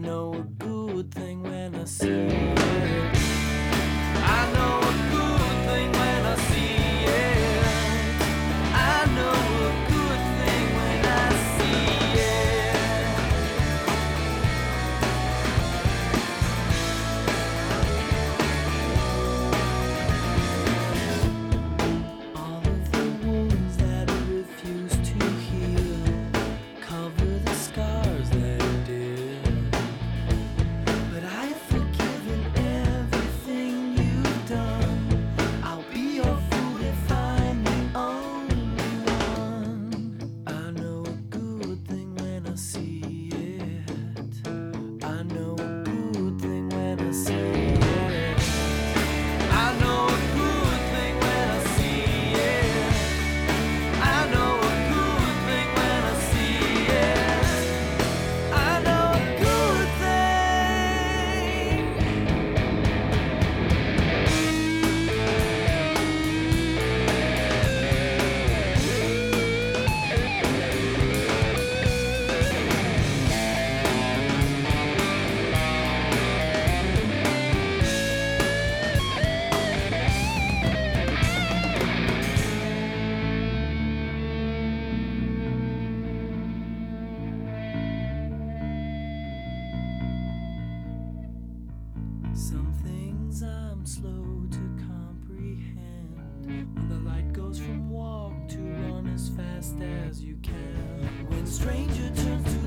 know a good thing when I see it. I know a good thing when I see it. I know a good thing when I see it. All of the wounds that I refuse to heal cover the scars that I did. But I've forgiven everything you've done. I'll be your fool if I'm the only one. I know a good thing when I see it. I know a good thing when I see it. I know a good thing when I see it. I know a good thing when I see it. I know a good thing. Some things I'm slow to comprehend. When the light goes from walk to run as fast as you can. When stranger turns to